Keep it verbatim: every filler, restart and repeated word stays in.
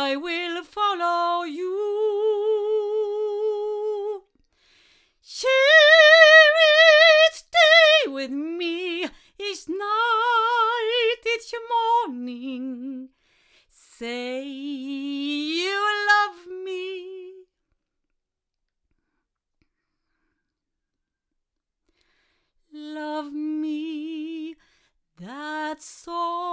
I will follow you. Spirits, stay with me each night, each morning. Say you love me. Love me, that's all.